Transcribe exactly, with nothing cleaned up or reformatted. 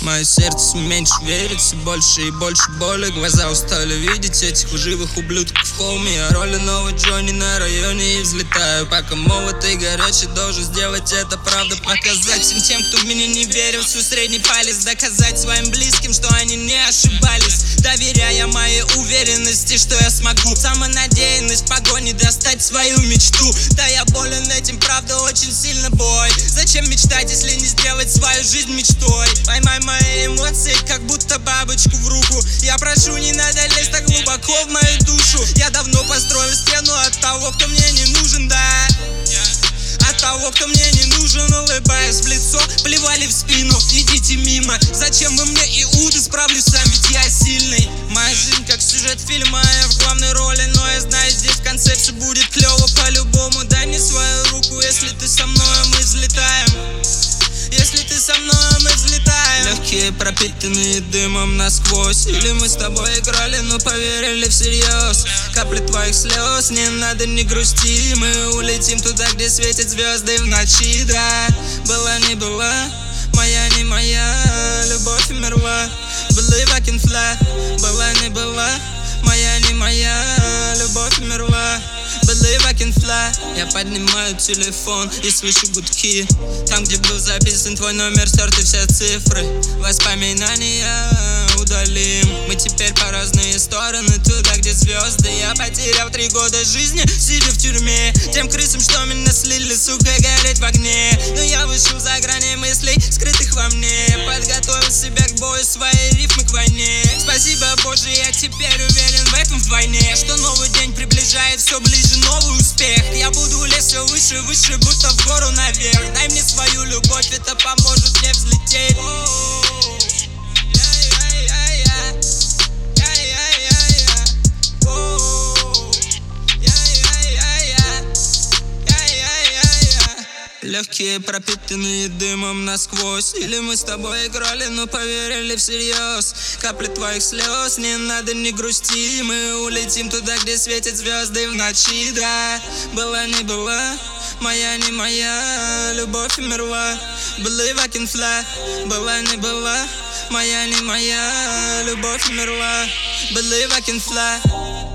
Мое сердце меньше верит, все больше и больше боли. Глаза устали видеть этих лживых ублюдков в холме. Я ролю новый Джонни на районе и взлетаю. Пока молод и горячий, должен сделать это, правда показать всем тем, кто в меня не верил. Свой средний палец доказать своим близким, что они не ошибались, доверяя моей уверенности, что я смогу. Самонадеянность в погоне достать свою мечту. Да, я болен этим, правда, очень сильно, бой. Зачем мечтать, если не сделать свою жизнь мечтой? Поймай мои эмоции, как будто бабочку в руку. Я прошу, не надо лезть так глубоко в мою душу. Я давно построил стену от того, кто мне не нужен, да. От того, кто мне не нужен, улыбаясь в лицо, плевали в спину, идите мимо. Зачем вы мне, Иуда, справлюсь сам, ведь я сильный. Моя жизнь как сюжет фильма, я в главной роли, но я знаю, здесь в конце все будет клево по-любому. Дай мне свою руку, если ты со мной, мы взлетаем. Если ты со мной, мы взлетаем. Легкие пропитанные дымом насквозь. Или мы с тобой играли, но поверили всерьез. Капли твоих слез, не надо, не грусти. Мы улетим туда, где светят звезды в ночи, да. Была не была, моя не моя, любовь умерла. Believe I can fly. Была не была, моя не моя, любовь умерла. Believe I can fly. Я поднимаю телефон и слышу гудки. Там, где был записан твой номер, стерты все цифры. Воспоминания удалим. Мы теперь по разные стороны, туда, где звезды. Я потерял три года жизни, сидя в тюрьме. Тем крысам, что меня слили, сука, гореть в огне. Но я вышел за грани мыслей, скрытых во мне. Подготовил себя к бою, свои рифмы к войне. Спасибо, Боже, я теперь уверен в этом вдвойне. Что новый день приближает все ближе новый успех. Я буду лезть все выше, выше, будто в гору наверх. Дай мне свою любовь, это поможет мне взлететь. Легкие пропитанные дымом насквозь. Или мы с тобой играли, но поверили всерьез. Капли твоих слез, не надо, не грусти. Мы улетим туда, где светят звезды в ночи, да. Была не была, моя не моя, любовь умерла. Believe I can fly. Была не была, моя не моя, любовь умерла. Believe I can fly.